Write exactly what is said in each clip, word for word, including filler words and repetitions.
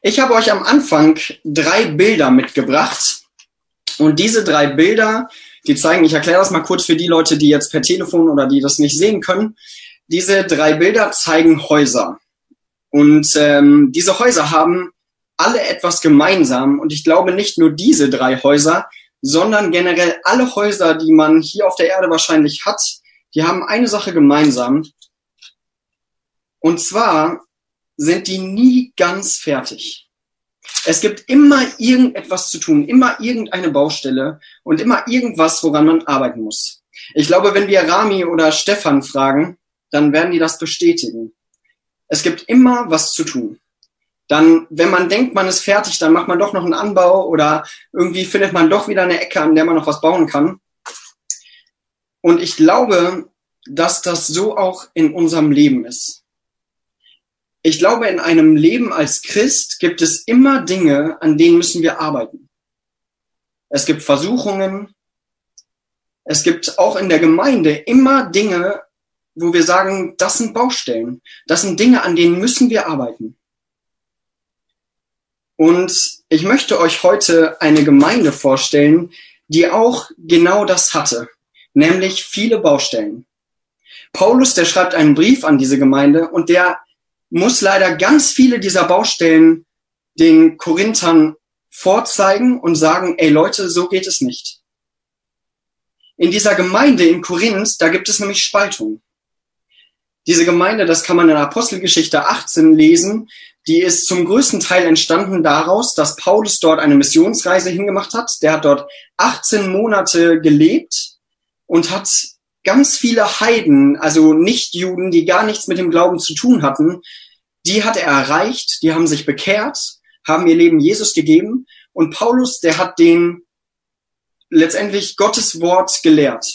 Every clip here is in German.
Ich habe euch am Anfang drei Bilder mitgebracht. Und diese drei Bilder, die zeigen, ich erkläre das mal kurz für die Leute, die jetzt per Telefon oder die das nicht sehen können. Diese drei Bilder zeigen Häuser. Und ähm, diese Häuser haben alle etwas gemeinsam. Und ich glaube nicht nur diese drei Häuser, sondern generell alle Häuser, die man hier auf der Erde wahrscheinlich hat, die haben eine Sache gemeinsam. Und zwar sind die nie ganz fertig. Es gibt immer irgendetwas zu tun, immer irgendeine Baustelle und immer irgendwas, woran man arbeiten muss. Ich glaube, wenn wir Rami oder Stefan fragen, dann werden die das bestätigen. Es gibt immer was zu tun. Dann, wenn man denkt, man ist fertig, dann macht man doch noch einen Anbau oder irgendwie findet man doch wieder eine Ecke, an der man noch was bauen kann. Und ich glaube, dass das so auch in unserem Leben ist. Ich glaube, in einem Leben als Christ gibt es immer Dinge, an denen müssen wir arbeiten. Es gibt Versuchungen. Es gibt auch in der Gemeinde immer Dinge, wo wir sagen, das sind Baustellen. Das sind Dinge, an denen müssen wir arbeiten. Und ich möchte euch heute eine Gemeinde vorstellen, die auch genau das hatte, nämlich viele Baustellen. Paulus, der schreibt einen Brief an diese Gemeinde und der muss leider ganz viele dieser Baustellen den Korinthern vorzeigen und sagen, ey Leute, so geht es nicht. In dieser Gemeinde in Korinth, da gibt es nämlich Spaltung. Diese Gemeinde, das kann man in Apostelgeschichte achtzehn lesen, die ist zum größten Teil entstanden daraus, dass Paulus dort eine Missionsreise hingemacht hat. Der hat dort achtzehn Monate gelebt und hat ganz viele Heiden, also Nichtjuden, die gar nichts mit dem Glauben zu tun hatten, die hat er erreicht, die haben sich bekehrt, haben ihr Leben Jesus gegeben und Paulus, der hat denen letztendlich Gottes Wort gelehrt.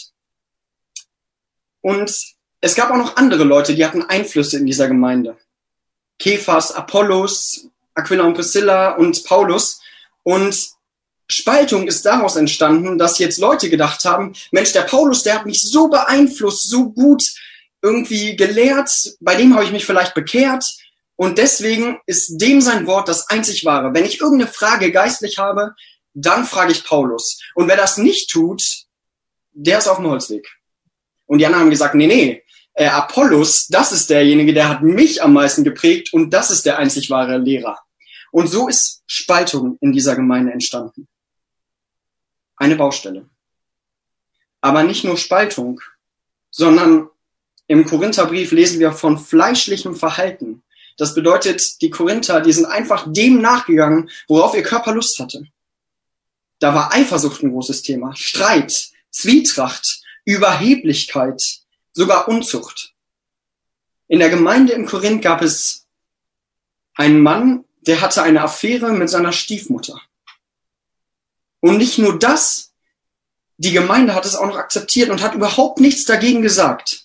Und es gab auch noch andere Leute, die hatten Einflüsse in dieser Gemeinde. Kephas, Apollos, Aquila und Priscilla und Paulus. Und Spaltung ist daraus entstanden, dass jetzt Leute gedacht haben, Mensch, der Paulus, der hat mich so beeinflusst, so gut irgendwie gelehrt, bei dem habe ich mich vielleicht bekehrt und deswegen ist dem sein Wort das einzig wahre. Wenn ich irgendeine Frage geistlich habe, dann frage ich Paulus. Und wer das nicht tut, der ist auf dem Holzweg. Und die anderen haben gesagt, nee, nee, äh, Apollos, das ist derjenige, der hat mich am meisten geprägt und das ist der einzig wahre Lehrer. Und so ist Spaltung in dieser Gemeinde entstanden. Eine Baustelle. Aber nicht nur Spaltung, sondern im Korintherbrief lesen wir von fleischlichem Verhalten. Das bedeutet, die Korinther, die sind einfach dem nachgegangen, worauf ihr Körper Lust hatte. Da war Eifersucht ein großes Thema, Streit, Zwietracht, Überheblichkeit, sogar Unzucht. In der Gemeinde in Korinth gab es einen Mann, der hatte eine Affäre mit seiner Stiefmutter. Und nicht nur das, die Gemeinde hat es auch noch akzeptiert und hat überhaupt nichts dagegen gesagt.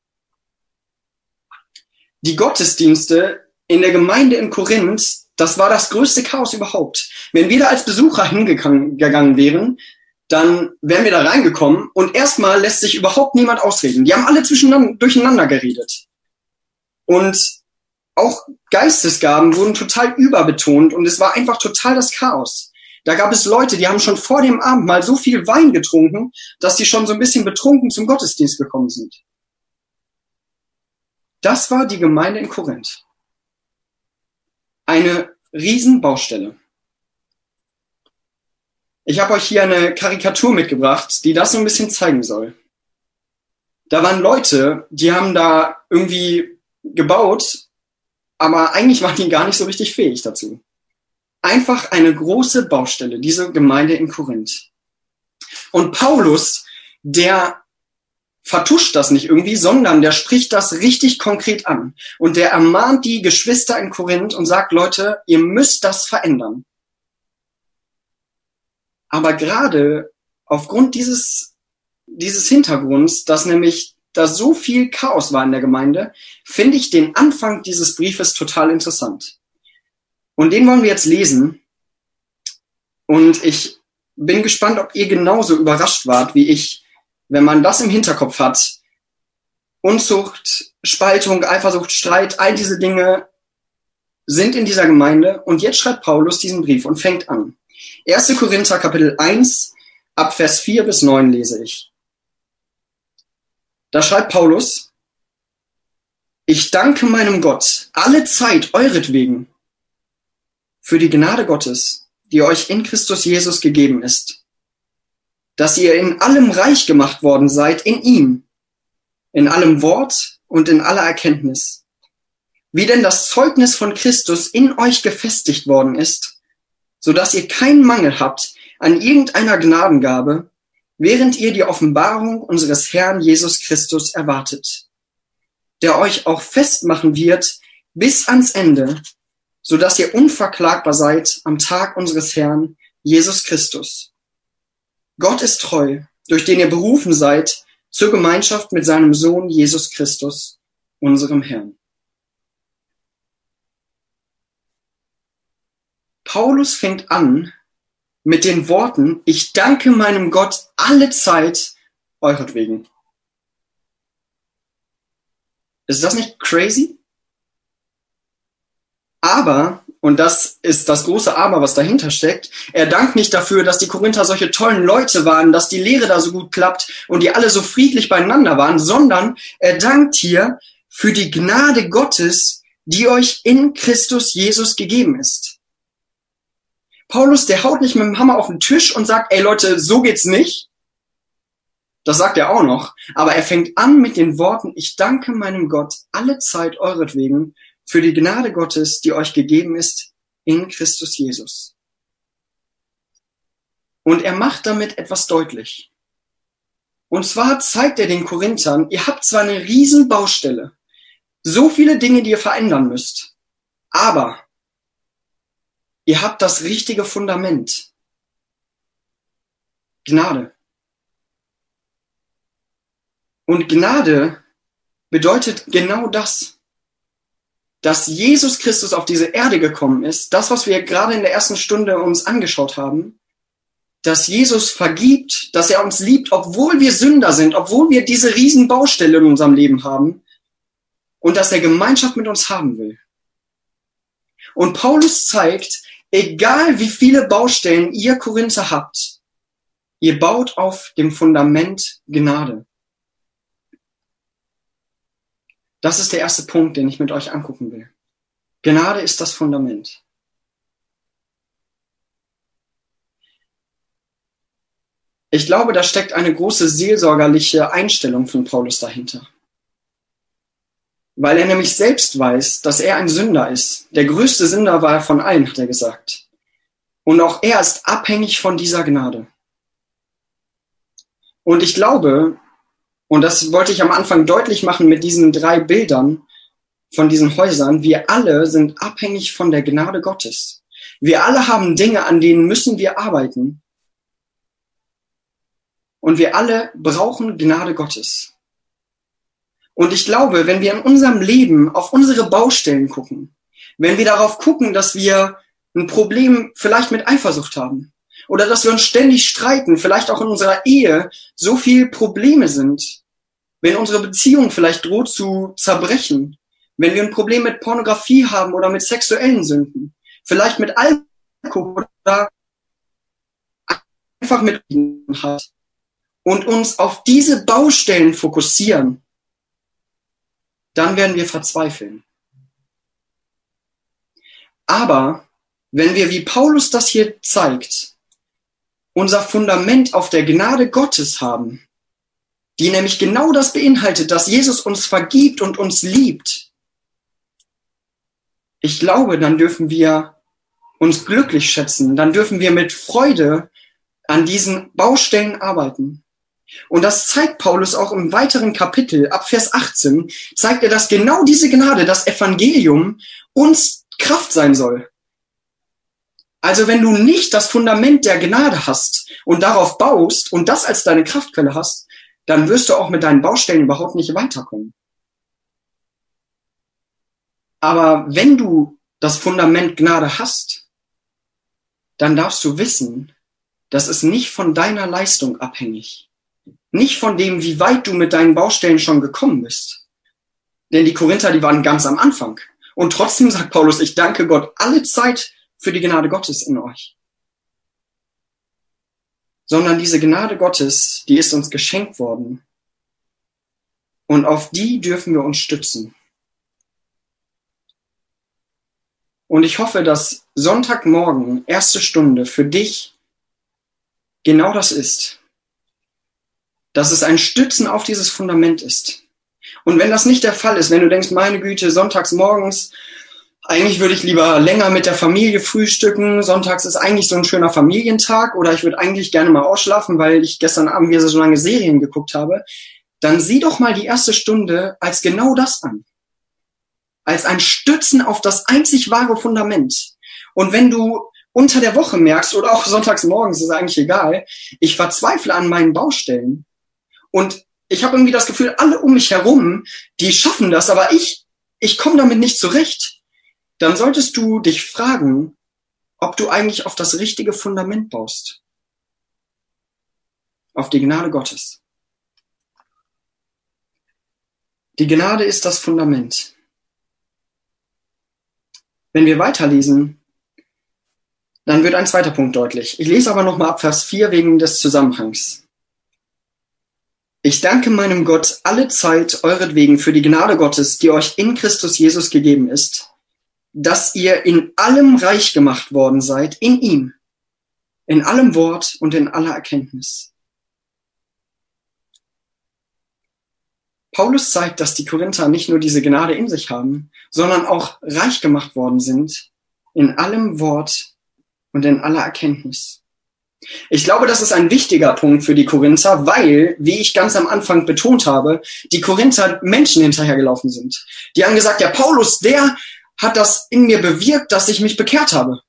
Die Gottesdienste in der Gemeinde in Korinth, das war das größte Chaos überhaupt. Wenn wir da als Besucher hingegangen wären, dann wären wir da reingekommen und erstmal lässt sich überhaupt niemand ausreden. Die haben alle zwischeneinander, durcheinander geredet. Und auch Geistesgaben wurden total überbetont und es war einfach total das Chaos. Da gab es Leute, die haben schon vor dem Abendmahl so viel Wein getrunken, dass die schon so ein bisschen betrunken zum Gottesdienst gekommen sind. Das war die Gemeinde in Korinth. Eine Riesenbaustelle. Ich habe euch hier eine Karikatur mitgebracht, die das so ein bisschen zeigen soll. Da waren Leute, die haben da irgendwie gebaut, aber eigentlich waren die gar nicht so richtig fähig dazu. Einfach eine große Baustelle, diese Gemeinde in Korinth. Und Paulus, der vertuscht das nicht irgendwie, sondern der spricht das richtig konkret an. Und der ermahnt die Geschwister in Korinth und sagt, Leute, ihr müsst das verändern. Aber gerade aufgrund dieses, dieses Hintergrunds, dass nämlich da so viel Chaos war in der Gemeinde, finde ich den Anfang dieses Briefes total interessant. Und den wollen wir jetzt lesen. Und ich bin gespannt, ob ihr genauso überrascht wart wie ich, wenn man das im Hinterkopf hat. Unzucht, Spaltung, Eifersucht, Streit, all diese Dinge sind in dieser Gemeinde und jetzt schreibt Paulus diesen Brief und fängt an. erster Korinther Kapitel eins, ab Vers vier bis neun lese ich. Da schreibt Paulus: Ich danke meinem Gott alle Zeit euretwegen für die Gnade Gottes, die euch in Christus Jesus gegeben ist, dass ihr in allem reich gemacht worden seid in ihm, in allem Wort und in aller Erkenntnis, wie denn das Zeugnis von Christus in euch gefestigt worden ist, so dass ihr keinen Mangel habt an irgendeiner Gnadengabe, während ihr die Offenbarung unseres Herrn Jesus Christus erwartet, der euch auch festmachen wird bis ans Ende, so dass ihr unverklagbar seid am Tag unseres Herrn Jesus Christus. Gott ist treu, durch den ihr berufen seid zur Gemeinschaft mit seinem Sohn Jesus Christus, unserem Herrn. Paulus fängt an mit den Worten: Ich danke meinem Gott alle Zeit euretwegen. Ist das nicht crazy? Aber, und das ist das große Aber, was dahinter steckt, er dankt nicht dafür, dass die Korinther solche tollen Leute waren, dass die Lehre da so gut klappt und die alle so friedlich beieinander waren, sondern er dankt hier für die Gnade Gottes, die euch in Christus Jesus gegeben ist. Paulus, der haut nicht mit dem Hammer auf den Tisch und sagt: Ey Leute, so geht's nicht. Das sagt er auch noch. Aber er fängt an mit den Worten: Ich danke meinem Gott alle Zeit euretwegen für die Gnade Gottes, die euch gegeben ist in Christus Jesus. Und er macht damit etwas deutlich. Und zwar zeigt er den Korinthern: Ihr habt zwar eine riesen Baustelle, so viele Dinge, die ihr verändern müsst, aber ihr habt das richtige Fundament. Gnade. Und Gnade bedeutet genau das, dass Jesus Christus auf diese Erde gekommen ist, das, was wir gerade in der ersten Stunde uns angeschaut haben, dass Jesus vergibt, dass er uns liebt, obwohl wir Sünder sind, obwohl wir diese riesen Baustelle in unserem Leben haben, und dass er Gemeinschaft mit uns haben will. Und Paulus zeigt, egal wie viele Baustellen ihr Korinther habt, ihr baut auf dem Fundament Gnade. Das ist der erste Punkt, den ich mit euch angucken will. Gnade ist das Fundament. Ich glaube, da steckt eine große seelsorgerliche Einstellung von Paulus dahinter. Weil er nämlich selbst weiß, dass er ein Sünder ist. Der größte Sünder war er von allen, hat er gesagt. Und auch er ist abhängig von dieser Gnade. Und ich glaube, und das wollte ich am Anfang deutlich machen mit diesen drei Bildern von diesen Häusern, wir alle sind abhängig von der Gnade Gottes. Wir alle haben Dinge, an denen müssen wir arbeiten. Und wir alle brauchen Gnade Gottes. Und ich glaube, wenn wir in unserem Leben auf unsere Baustellen gucken, wenn wir darauf gucken, dass wir ein Problem vielleicht mit Eifersucht haben oder dass wir uns ständig streiten, vielleicht auch in unserer Ehe so viel Probleme sind, wenn unsere Beziehung vielleicht droht zu zerbrechen, wenn wir ein Problem mit Pornografie haben oder mit sexuellen Sünden, vielleicht mit Alkohol oder einfach mit hat und uns auf diese Baustellen fokussieren, dann werden wir verzweifeln. Aber wenn wir, wie Paulus das hier zeigt, unser Fundament auf der Gnade Gottes haben, die nämlich genau das beinhaltet, dass Jesus uns vergibt und uns liebt, ich glaube, dann dürfen wir uns glücklich schätzen, dann dürfen wir mit Freude an diesen Baustellen arbeiten. Und das zeigt Paulus auch im weiteren Kapitel, ab Vers achtzehn, zeigt er, dass genau diese Gnade, das Evangelium, uns Kraft sein soll. Also wenn du nicht das Fundament der Gnade hast und darauf baust und das als deine Kraftquelle hast, dann wirst du auch mit deinen Baustellen überhaupt nicht weiterkommen. Aber wenn du das Fundament Gnade hast, dann darfst du wissen, dass es nicht von deiner Leistung abhängig, nicht von dem, wie weit du mit deinen Baustellen schon gekommen bist. Denn die Korinther, die waren ganz am Anfang. Und trotzdem sagt Paulus, ich danke Gott alle Zeit für die Gnade Gottes in euch. Sondern diese Gnade Gottes, die ist uns geschenkt worden. Und auf die dürfen wir uns stützen. Und ich hoffe, dass Sonntagmorgen, erste Stunde, für dich genau das ist. Dass es ein Stützen auf dieses Fundament ist. Und wenn das nicht der Fall ist, wenn du denkst, meine Güte, sonntags morgens, eigentlich würde ich lieber länger mit der Familie frühstücken, sonntags ist eigentlich so ein schöner Familientag oder ich würde eigentlich gerne mal ausschlafen, weil ich gestern Abend wieder so lange Serien geguckt habe, dann sieh doch mal die erste Stunde als genau das an. Als ein Stützen auf das einzig wahre Fundament. Und wenn du unter der Woche merkst oder auch sonntags morgens, ist eigentlich egal, ich verzweifle an meinen Baustellen und ich habe irgendwie das Gefühl, alle um mich herum, die schaffen das, aber ich, ich komme damit nicht zurecht. Dann solltest du dich fragen, ob du eigentlich auf das richtige Fundament baust. Auf die Gnade Gottes. Die Gnade ist das Fundament. Wenn wir weiterlesen, dann wird ein zweiter Punkt deutlich. Ich lese aber nochmal ab Vers vier wegen des Zusammenhangs. Ich danke meinem Gott alle Zeit euretwegen für die Gnade Gottes, die euch in Christus Jesus gegeben ist, dass ihr in allem reich gemacht worden seid, in ihm, in allem Wort und in aller Erkenntnis. Paulus zeigt, dass die Korinther nicht nur diese Gnade in sich haben, sondern auch reich gemacht worden sind, in allem Wort und in aller Erkenntnis. Ich glaube, das ist ein wichtiger Punkt für die Korinther, weil, wie ich ganz am Anfang betont habe, die Korinther Menschen hinterhergelaufen sind. Die haben gesagt, ja, Paulus, der hat das in mir bewirkt, dass ich mich bekehrt habe.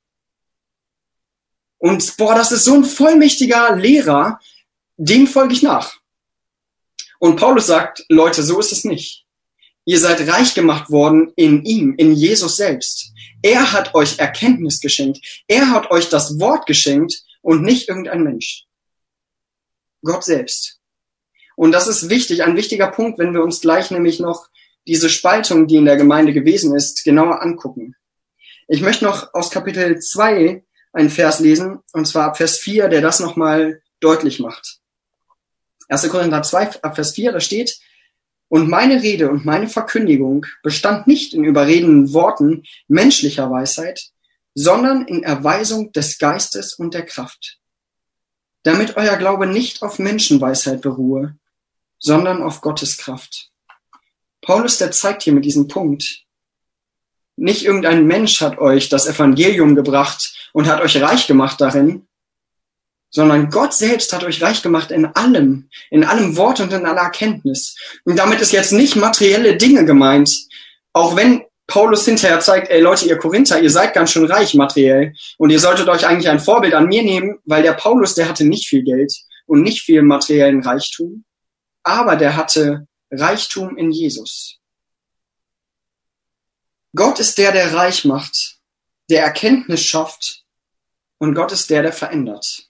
Und boah, das ist so ein vollmächtiger Lehrer, dem folge ich nach. Und Paulus sagt, Leute, so ist es nicht. Ihr seid reich gemacht worden in ihm, in Jesus selbst. Er hat euch Erkenntnis geschenkt. Er hat euch das Wort geschenkt und nicht irgendein Mensch. Gott selbst. Und das ist wichtig, ein wichtiger Punkt, wenn wir uns gleich nämlich noch diese Spaltung, die in der Gemeinde gewesen ist, genauer angucken. Ich möchte noch aus Kapitel zwei einen Vers lesen, und zwar ab Vers vier, der das nochmal deutlich macht. erster Korinther zwei, ab Vers vier, da steht, und meine Rede und meine Verkündigung bestand nicht in überredenden Worten menschlicher Weisheit, sondern in Erweisung des Geistes und der Kraft, damit euer Glaube nicht auf Menschenweisheit beruhe, sondern auf Gottes Kraft. Paulus, der zeigt hier mit diesem Punkt, nicht irgendein Mensch hat euch das Evangelium gebracht und hat euch reich gemacht darin, sondern Gott selbst hat euch reich gemacht in allem, in allem Wort und in aller Erkenntnis. Und damit ist jetzt nicht materielle Dinge gemeint, auch wenn Paulus hinterher zeigt, ey Leute, ihr Korinther, ihr seid ganz schön reich materiell und ihr solltet euch eigentlich ein Vorbild an mir nehmen, weil der Paulus, der hatte nicht viel Geld und nicht viel materiellen Reichtum, aber der hatte Reichtum in Jesus. Gott ist der, der reich macht, der Erkenntnis schafft und Gott ist der, der verändert.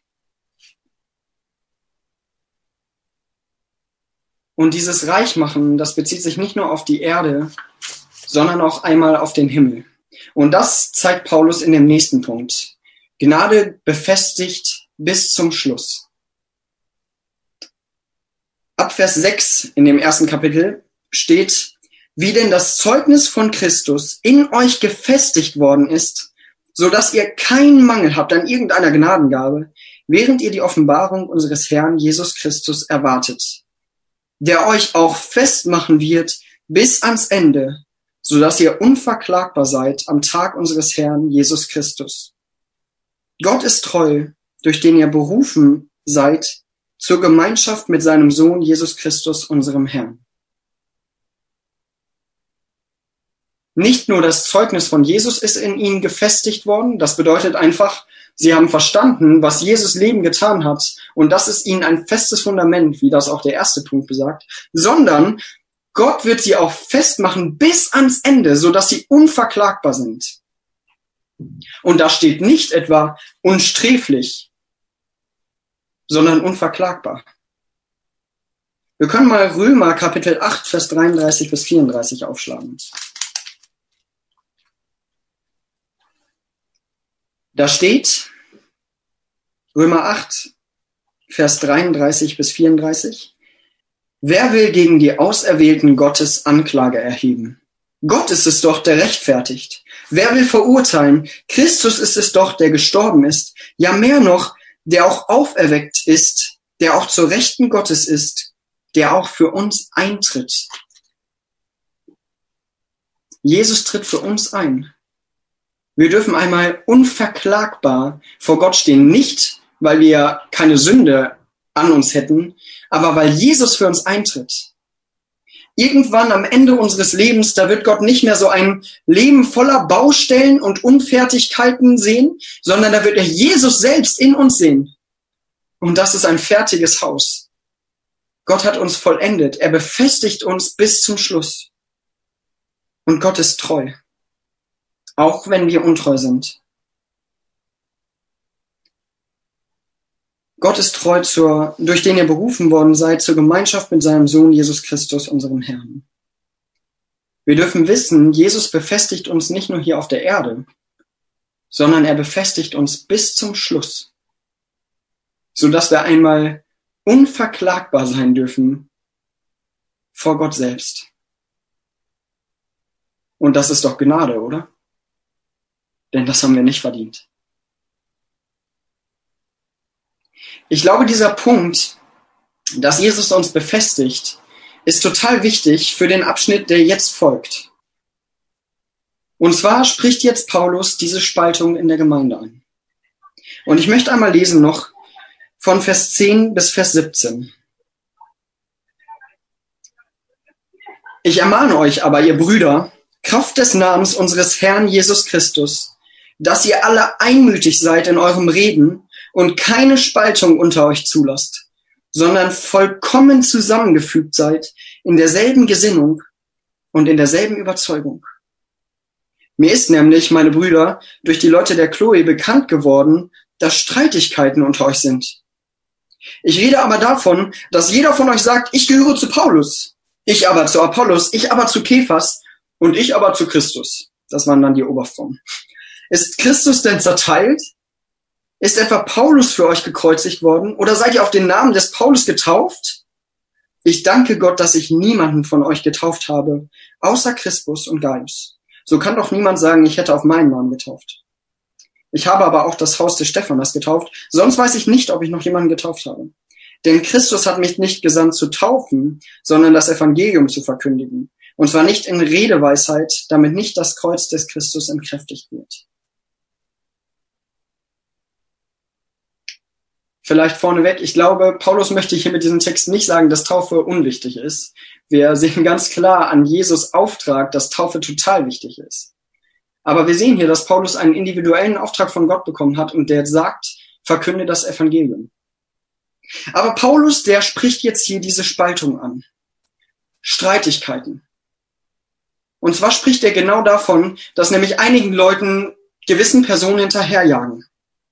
Und dieses Reichmachen, das bezieht sich nicht nur auf die Erde, sondern auch einmal auf den Himmel. Und das zeigt Paulus in dem nächsten Punkt. Gnade befestigt bis zum Schluss. Ab Vers sechs in dem ersten Kapitel steht, wie denn das Zeugnis von Christus in euch gefestigt worden ist, so dass ihr keinen Mangel habt an irgendeiner Gnadengabe, während ihr die Offenbarung unseres Herrn Jesus Christus erwartet, der euch auch festmachen wird bis ans Ende, so dass ihr unverklagbar seid am Tag unseres Herrn Jesus Christus. Gott ist treu, durch den ihr berufen seid zur Gemeinschaft mit seinem Sohn Jesus Christus, unserem Herrn. Nicht nur das Zeugnis von Jesus ist in ihnen gefestigt worden, das bedeutet einfach, sie haben verstanden, was Jesus Leben getan hat, und das ist ihnen ein festes Fundament, wie das auch der erste Punkt besagt, sondern Gott wird sie auch festmachen bis ans Ende, so dass sie unverklagbar sind. Und da steht nicht etwa unsträflich, sondern unverklagbar. Wir können mal Römer Kapitel acht, Vers dreiunddreißig bis vierunddreißig aufschlagen. Da steht Römer acht, Vers dreiunddreißig bis vierunddreißig. Wer will gegen die Auserwählten Gottes Anklage erheben? Gott ist es doch, der rechtfertigt. Wer will verurteilen? Christus ist es doch, der gestorben ist. Ja, mehr noch, der auch auferweckt ist, der auch zur Rechten Gottes ist, der auch für uns eintritt. Jesus tritt für uns ein. Wir dürfen einmal unverklagbar vor Gott stehen, nicht, weil wir keine Sünde an uns hätten, aber weil Jesus für uns eintritt. Irgendwann am Ende unseres Lebens, da wird Gott nicht mehr so ein Leben voller Baustellen und Unfertigkeiten sehen, sondern da wird er Jesus selbst in uns sehen. Und das ist ein fertiges Haus. Gott hat uns vollendet. Er befestigt uns bis zum Schluss. Und Gott ist treu. Auch wenn wir untreu sind. Gott ist treu, zur, durch den ihr berufen worden seid, zur Gemeinschaft mit seinem Sohn Jesus Christus, unserem Herrn. Wir dürfen wissen, Jesus befestigt uns nicht nur hier auf der Erde, sondern er befestigt uns bis zum Schluss, sodass wir einmal unverklagbar sein dürfen vor Gott selbst. Und das ist doch Gnade, oder? Denn das haben wir nicht verdient. Ich glaube, dieser Punkt, dass Jesus uns befestigt, ist total wichtig für den Abschnitt, der jetzt folgt. Und zwar spricht jetzt Paulus diese Spaltung in der Gemeinde an. Und ich möchte einmal lesen noch von Vers zehn bis Vers siebzehn. Ich ermahne euch aber, ihr Brüder, Kraft des Namens unseres Herrn Jesus Christus, dass ihr alle einmütig seid in eurem Reden und keine Spaltung unter euch zulasst, sondern vollkommen zusammengefügt seid in derselben Gesinnung und in derselben Überzeugung. Mir ist nämlich, meine Brüder, durch die Leute der Chloe bekannt geworden, dass Streitigkeiten unter euch sind. Ich rede aber davon, dass jeder von euch sagt, ich gehöre zu Paulus, ich aber zu Apollos, ich aber zu Kephas und ich aber zu Christus. Das waren dann die Oberformen. Ist Christus denn zerteilt? Ist etwa Paulus für euch gekreuzigt worden? Oder seid ihr auf den Namen des Paulus getauft? Ich danke Gott, dass ich niemanden von euch getauft habe, außer Crispus und Gaius. So kann doch niemand sagen, ich hätte auf meinen Namen getauft. Ich habe aber auch das Haus des Stephanas getauft, sonst weiß ich nicht, ob ich noch jemanden getauft habe. Denn Christus hat mich nicht gesandt zu taufen, sondern das Evangelium zu verkündigen. Und zwar nicht in Redeweisheit, damit nicht das Kreuz des Christus entkräftigt wird. Vielleicht vorneweg, ich glaube, Paulus möchte hier mit diesem Text nicht sagen, dass Taufe unwichtig ist. Wir sehen ganz klar an Jesus' Auftrag, dass Taufe total wichtig ist. Aber wir sehen hier, dass Paulus einen individuellen Auftrag von Gott bekommen hat und der sagt, verkünde das Evangelium. Aber Paulus, der spricht jetzt hier diese Spaltung an. Streitigkeiten. Und zwar spricht er genau davon, dass nämlich einigen Leuten gewissen Personen hinterherjagen.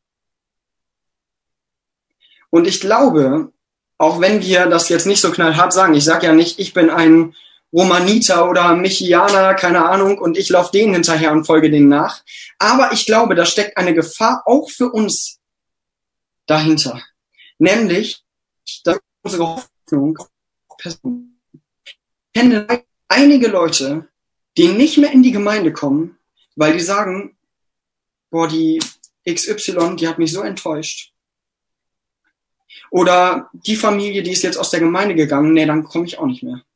Und ich glaube, auch wenn wir das jetzt nicht so knallhart sagen, ich sage ja nicht, ich bin ein Romaniter oder Michianer, keine Ahnung, und ich laufe denen hinterher und folge denen nach. Aber ich glaube, da steckt eine Gefahr auch für uns dahinter. Nämlich, dass unsere Hoffnung Personen. Ich kenne einige Leute, die nicht mehr in die Gemeinde kommen, weil die sagen, boah, die X Y, die hat mich so enttäuscht. Oder die Familie, die ist jetzt aus der Gemeinde gegangen, nee, dann komme ich auch nicht mehr.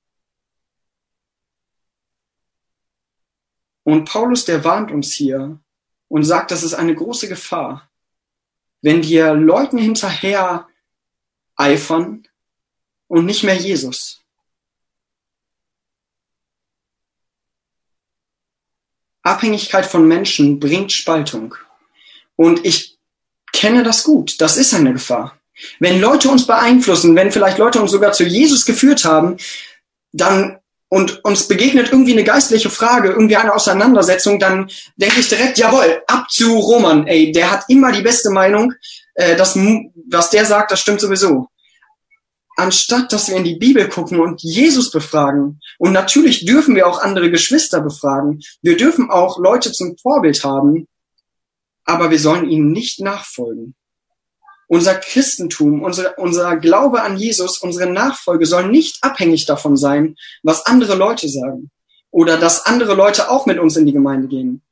Und Paulus, der warnt uns hier und sagt, das ist eine große Gefahr, wenn wir Leuten hinterher eifern und nicht mehr Jesus. Abhängigkeit von Menschen bringt Spaltung. Und ich kenne das gut, das ist eine Gefahr. Wenn Leute uns beeinflussen, wenn vielleicht Leute uns sogar zu Jesus geführt haben, dann und uns begegnet irgendwie eine geistliche Frage, irgendwie eine Auseinandersetzung, dann denke ich direkt, jawohl, ab zu Roman, ey, der hat immer die beste Meinung, äh, das, was der sagt, das stimmt sowieso. Anstatt, dass wir in die Bibel gucken und Jesus befragen, und natürlich dürfen wir auch andere Geschwister befragen, wir dürfen auch Leute zum Vorbild haben, aber wir sollen ihnen nicht nachfolgen. Unser Christentum, unser, unser Glaube an Jesus, unsere Nachfolge soll nicht abhängig davon sein, was andere Leute sagen oder dass andere Leute auch mit uns in die Gemeinde gehen.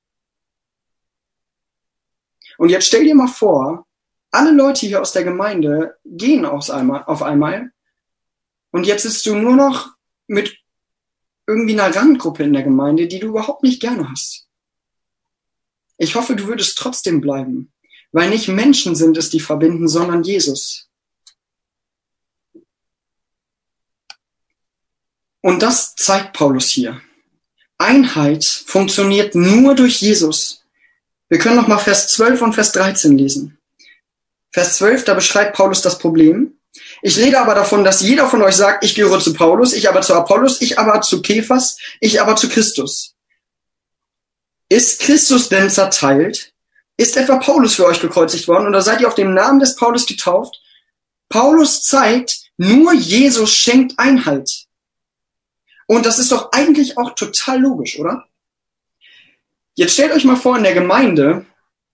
Und jetzt stell dir mal vor, alle Leute hier aus der Gemeinde gehen auf einmal, auf einmal und jetzt bist du nur noch mit irgendwie einer Randgruppe in der Gemeinde, die du überhaupt nicht gerne hast. Ich hoffe, du würdest trotzdem bleiben, weil nicht Menschen sind es, die verbinden, sondern Jesus. Und das zeigt Paulus hier. Einheit funktioniert nur durch Jesus. Wir können noch mal Vers zwölf und Vers dreizehn lesen. Vers zwölf, da beschreibt Paulus das Problem. Ich rede aber davon, dass jeder von euch sagt, ich gehöre zu Paulus, ich aber zu Apollos, ich aber zu Kephas, ich aber zu Christus. Ist Christus denn zerteilt? Ist etwa Paulus für euch gekreuzigt worden oder seid ihr auf dem Namen des Paulus getauft? Paulus zeigt, nur Jesus schenkt Einheit. Und das ist doch eigentlich auch total logisch, oder? Jetzt stellt euch mal vor, in der Gemeinde,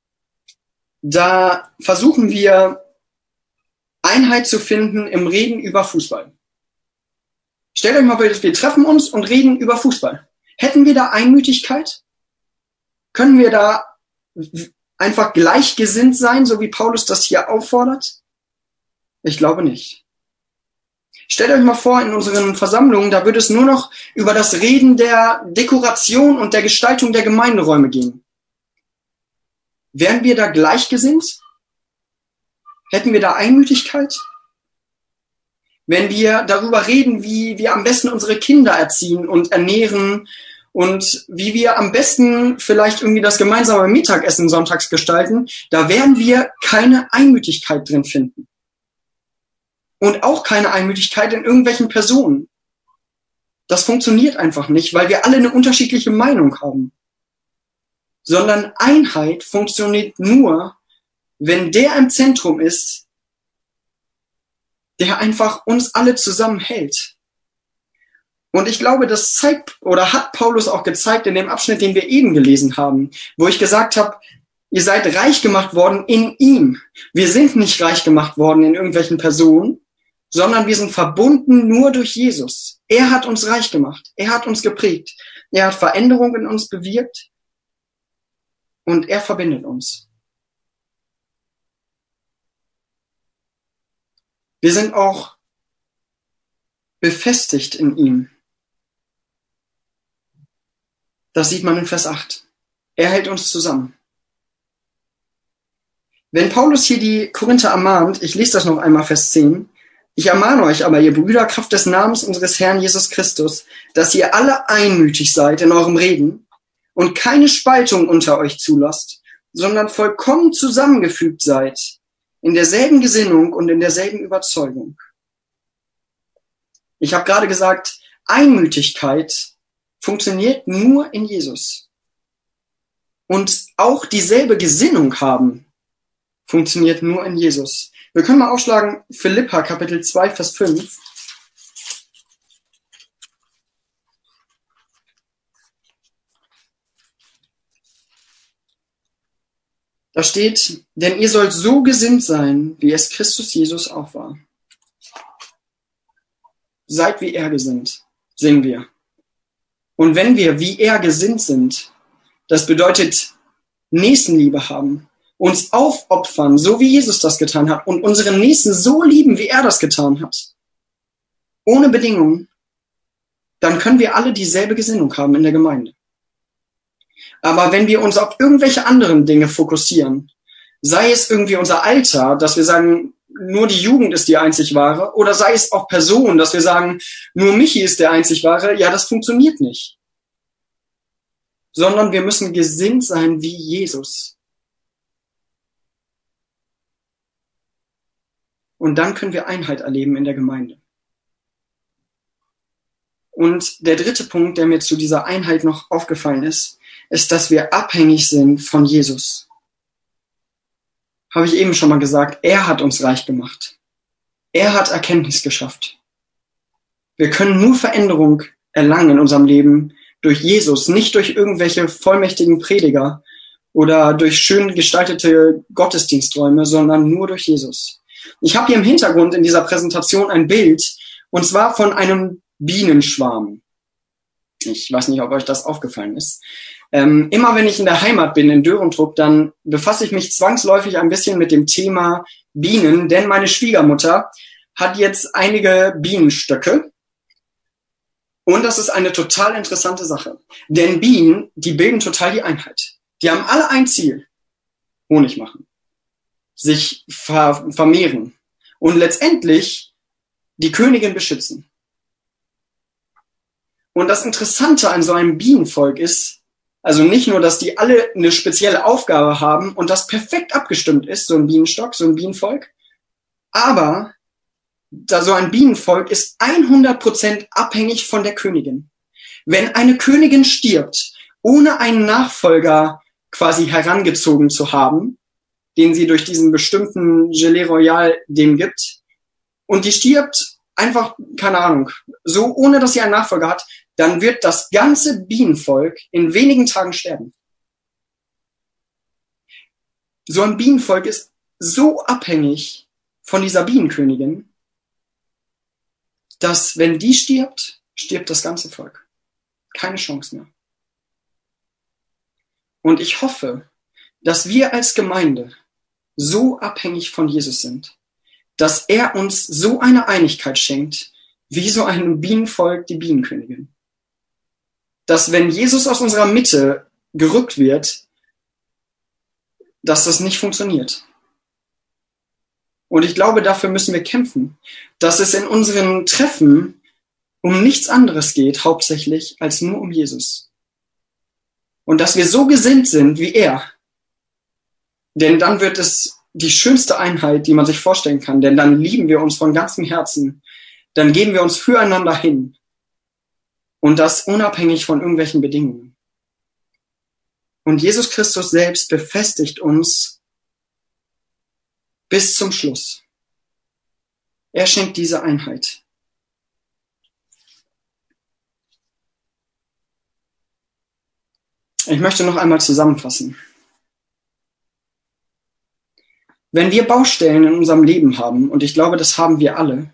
da versuchen wir Einheit zu finden im Reden über Fußball. Stellt euch mal vor, wir treffen uns und reden über Fußball. Hätten wir da Einmütigkeit? Können wir da einfach gleichgesinnt sein, so wie Paulus das hier auffordert? Ich glaube nicht. Stellt euch mal vor, in unseren Versammlungen, da würde es nur noch über das Reden der Dekoration und der Gestaltung der Gemeinderäume gehen. Wären wir da gleichgesinnt? Hätten wir da Einmütigkeit? Wenn wir darüber reden, wie wir am besten unsere Kinder erziehen und ernähren und wie wir am besten vielleicht irgendwie das gemeinsame Mittagessen sonntags gestalten, da werden wir keine Einmütigkeit drin finden. Und auch keine Einmütigkeit in irgendwelchen Personen. Das funktioniert einfach nicht, weil wir alle eine unterschiedliche Meinung haben. Sondern Einheit funktioniert nur, wenn der im Zentrum ist, der einfach uns alle zusammenhält. Und ich glaube, das zeigt oder hat Paulus auch gezeigt in dem Abschnitt, den wir eben gelesen haben, wo ich gesagt habe, ihr seid reich gemacht worden in ihm. Wir sind nicht reich gemacht worden in irgendwelchen Personen, sondern wir sind verbunden nur durch Jesus. Er hat uns reich gemacht. Er hat uns geprägt. Er hat Veränderung in uns bewirkt und er verbindet uns. Wir sind auch befestigt in ihm. Das sieht man in Vers acht. Er hält uns zusammen. Wenn Paulus hier die Korinther ermahnt, ich lese das noch einmal, Vers zehn, ich ermahne euch aber, ihr Brüder, Kraft des Namens unseres Herrn Jesus Christus, dass ihr alle einmütig seid in eurem Reden und keine Spaltung unter euch zulasst, sondern vollkommen zusammengefügt seid, in derselben Gesinnung und in derselben Überzeugung. Ich habe gerade gesagt, Einmütigkeit funktioniert nur in Jesus. Und auch dieselbe Gesinnung haben funktioniert nur in Jesus. Wir können mal aufschlagen, Philipper Kapitel zwei, Vers fünf. Da steht, denn ihr sollt so gesinnt sein, wie es Christus Jesus auch war. Seid wie er gesinnt, singen wir. Und wenn wir wie er gesinnt sind, das bedeutet Nächstenliebe haben, uns aufopfern, so wie Jesus das getan hat und unseren Nächsten so lieben, wie er das getan hat, ohne Bedingungen, dann können wir alle dieselbe Gesinnung haben in der Gemeinde. Aber wenn wir uns auf irgendwelche anderen Dinge fokussieren, sei es irgendwie unser Alter, dass wir sagen, nur die Jugend ist die einzig wahre, oder sei es auch Personen, dass wir sagen, nur Michi ist der einzig wahre, ja, das funktioniert nicht. Sondern wir müssen gesinnt sein wie Jesus. Und dann können wir Einheit erleben in der Gemeinde. Und der dritte Punkt, der mir zu dieser Einheit noch aufgefallen ist, ist, dass wir abhängig sind von Jesus. Habe ich eben schon mal gesagt, er hat uns reich gemacht. Er hat Erkenntnis geschafft. Wir können nur Veränderung erlangen in unserem Leben durch Jesus, nicht durch irgendwelche vollmächtigen Prediger oder durch schön gestaltete Gottesdiensträume, sondern nur durch Jesus. Ich habe hier im Hintergrund in dieser Präsentation ein Bild, und zwar von einem Bienenschwarm. Ich weiß nicht, ob euch das aufgefallen ist. Ähm, immer wenn ich in der Heimat bin, in Dörentrup, dann befasse ich mich zwangsläufig ein bisschen mit dem Thema Bienen, denn meine Schwiegermutter hat jetzt einige Bienenstöcke. Und das ist eine total interessante Sache. Denn Bienen, die bilden total die Einheit. Die haben alle ein Ziel. Honig machen. Sich ver- vermehren. Und letztendlich die Königin beschützen. Und das Interessante an so einem Bienenvolk ist, also nicht nur, dass die alle eine spezielle Aufgabe haben und das perfekt abgestimmt ist, so ein Bienenstock, so ein Bienenvolk, aber da so ein Bienenvolk ist hundert Prozent abhängig von der Königin. Wenn eine Königin stirbt, ohne einen Nachfolger quasi herangezogen zu haben, den sie durch diesen bestimmten Gelée Royal dem gibt, und die stirbt einfach, keine Ahnung, so ohne dass sie einen Nachfolger hat, dann wird das ganze Bienenvolk in wenigen Tagen sterben. So ein Bienenvolk ist so abhängig von dieser Bienenkönigin, dass wenn die stirbt, stirbt das ganze Volk. Keine Chance mehr. Und ich hoffe, dass wir als Gemeinde so abhängig von Jesus sind, dass er uns so eine Einigkeit schenkt, wie so einem Bienenvolk die Bienenkönigin. Dass wenn Jesus aus unserer Mitte gerückt wird, dass das nicht funktioniert. Und ich glaube, dafür müssen wir kämpfen, dass es in unseren Treffen um nichts anderes geht, hauptsächlich, als nur um Jesus. Und dass wir so gesinnt sind wie er. Denn dann wird es die schönste Einheit, die man sich vorstellen kann. Denn dann lieben wir uns von ganzem Herzen. Dann geben wir uns füreinander hin. Und das unabhängig von irgendwelchen Bedingungen. Und Jesus Christus selbst befestigt uns bis zum Schluss. Er schenkt diese Einheit. Ich möchte noch einmal zusammenfassen. Wenn wir Baustellen in unserem Leben haben, und ich glaube, das haben wir alle,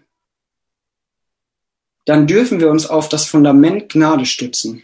dann dürfen wir uns auf das Fundament Gnade stützen.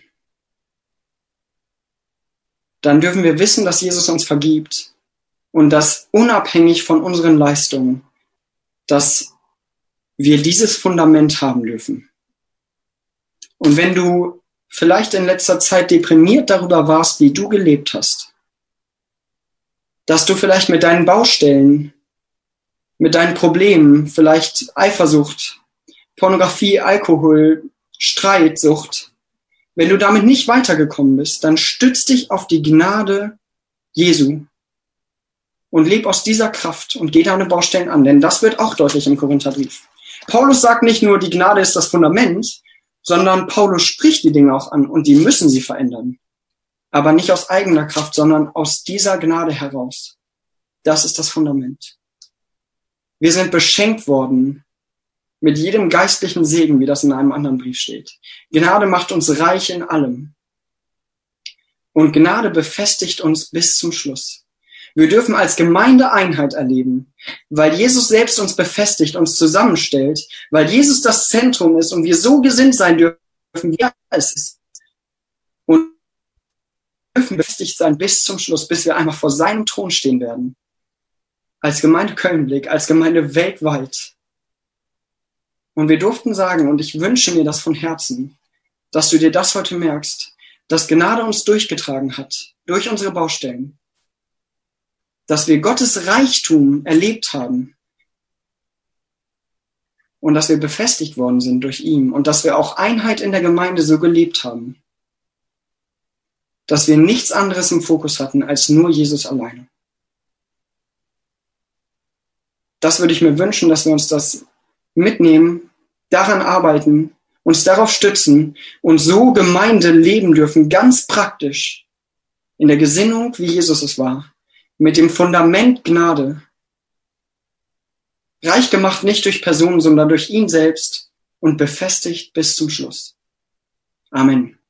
Dann dürfen wir wissen, dass Jesus uns vergibt und dass unabhängig von unseren Leistungen, dass wir dieses Fundament haben dürfen. Und wenn du vielleicht in letzter Zeit deprimiert darüber warst, wie du gelebt hast, dass du vielleicht mit deinen Baustellen, mit deinen Problemen, vielleicht Eifersucht, Pornografie, Alkohol, Streit, Sucht, wenn du damit nicht weitergekommen bist, dann stütz dich auf die Gnade Jesu und leb aus dieser Kraft und geh deine Baustellen an, denn das wird auch deutlich im Korintherbrief. Paulus sagt nicht nur, die Gnade ist das Fundament, sondern Paulus spricht die Dinge auch an und die müssen sie verändern. Aber nicht aus eigener Kraft, sondern aus dieser Gnade heraus. Das ist das Fundament. Wir sind beschenkt worden mit jedem geistlichen Segen, wie das in einem anderen Brief steht. Gnade macht uns reich in allem. Und Gnade befestigt uns bis zum Schluss. Wir dürfen als Gemeinde Einheit erleben, weil Jesus selbst uns befestigt, uns zusammenstellt, weil Jesus das Zentrum ist und wir so gesinnt sein dürfen, wie er es ist. Und wir dürfen befestigt sein bis zum Schluss, bis wir einmal vor seinem Thron stehen werden. Als Gemeinde Kölnblick, als Gemeinde weltweit. Und wir durften sagen, und ich wünsche mir das von Herzen, dass du dir das heute merkst, dass Gnade uns durchgetragen hat, durch unsere Baustellen, dass wir Gottes Reichtum erlebt haben und dass wir befestigt worden sind durch ihn und dass wir auch Einheit in der Gemeinde so gelebt haben, dass wir nichts anderes im Fokus hatten als nur Jesus alleine. Das würde ich mir wünschen, dass wir uns das mitnehmen, daran arbeiten, uns darauf stützen und so Gemeinde leben dürfen, ganz praktisch, in der Gesinnung, wie Jesus es war, mit dem Fundament Gnade, reich gemacht nicht durch Personen, sondern durch ihn selbst und befestigt bis zum Schluss. Amen.